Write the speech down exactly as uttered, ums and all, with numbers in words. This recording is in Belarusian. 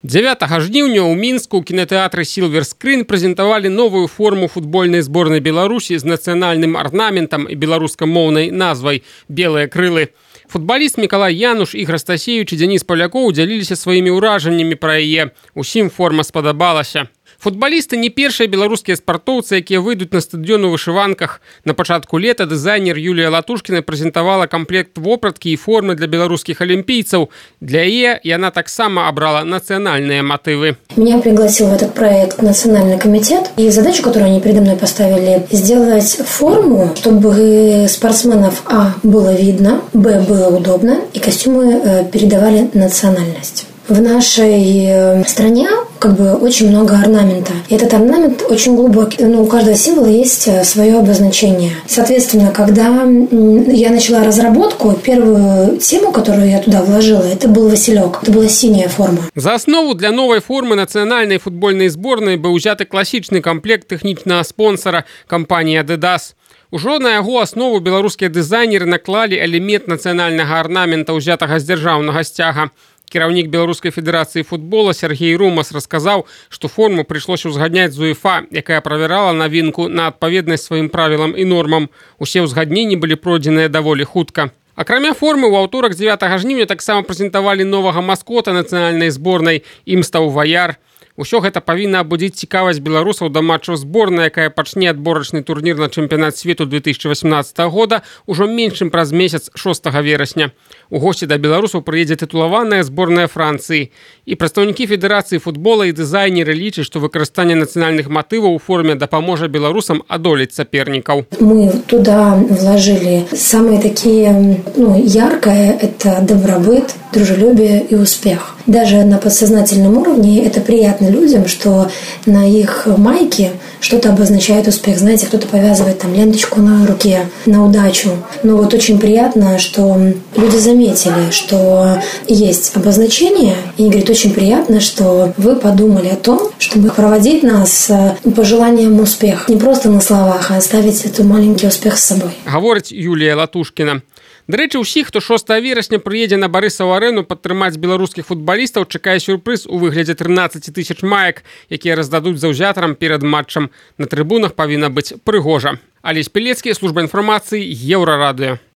дзевятага жніўня ў Мінску ў кінатэатры Silver Screen прэзентавалі новую форму футбольнай зборнай Беларусі з нацыянальным арнаментам і беларускамоўнай назвай «Белыя крылы». Футбаліст Мікалай Януш, Ігор Стасевіч і Дзяніс Палякоў дзяліліся сваімі ўражаннямі пра яе. Усім форма спадабалася. Футбалісты не першыя беларускія спартоўцы, якія выйдуць на стадыён у вышыванках. На пачатку лета дызайнер Юлія Латушкіна прэзентавала камплект вопраткі і формы для беларускіх алімпійцаў. Для яе яна таксама абрала нацыянальныя матывы. Меня пригласил в этот проект Национальный комитет. И задачу, которую они передо мной поставили, сделать форму, чтобы спортсменов а. было видно, б. было удобно, и костюмы передавали национальность. В нашей стране как бы очень много орнамента. И этот орнамент очень глубокий. Ну, у каждого символа есть свое обозначение. Соответственно, когда я начала разработку, первую тему, которую я туда вложила, это был Василек. Это была синяя форма. За основу для новой формы национальной футбольной сборной был взят классичный комплект техничного спонсора компании Adidas. Ужо на яго аснову беларускія дызайнеры наклалі элемент нацыянальнага арнамента, узятага з дзяржаўнага сцяга. Кіраўнік Беларускай федэрацыі футбола Сергей Румас расказаў, што форму прыйшлося ўзгадняць з УЕФА, якая правярала навінку на адпаведнасць сваім правілам і нормам. Усе ўзгадненні былі пройдзеныя даволі хутка. Акрамя формы, у аўторак дзевятага жніўня таксама прэзентавалі новага маскота нацыянальнай зборнай, ім стаў ваяр. Усё гэта павінна абудзіць цікавасць беларусаў да матчаў зборнай, якая пачне адборачны турнір на чэмпіянат свету две тысячи восемнадцатого года ўжо менш чым праз месяц шостага верасня. У госці да беларусаў прыедзе тытулаваная зборная Францыі. І прадстаўнікі федэрацыі футбола і дызайнеры лічаць, што выкарыстанне нацыянальных матываў у форме дапаможа беларусам адолець сопернікаў. Мы туда вложили самые такие, ну, яркое – это добробыт, дружелюбие и успех. Даже на подсознательном уровне это приятно людям, что на их майке что-то обозначает успех. Знаете, кто-то повязывает там ленточку на руке на удачу. Но вот очень приятно, что люди заметили, что есть обозначение. И они говорят, очень приятно, что вы подумали о том, чтобы проводить нас по желаниям успеха. Не просто на словах, а оставить этот маленький успех с собой. Говорить Юлия Латушкина. До рэчы, ўсіх, хто шостага верасня прыедзе на Барысаву арэну падтрымаць беларускіх футбалістаў, чакае сюрпрыз у выглядзе трынаццаці тысяч маек, якія раздадуць заўзятарам перад матчам. На трыбунах павінна быць прыгожа. Алесь Пілецкі, служба інфармацыі, Еўрарадыё.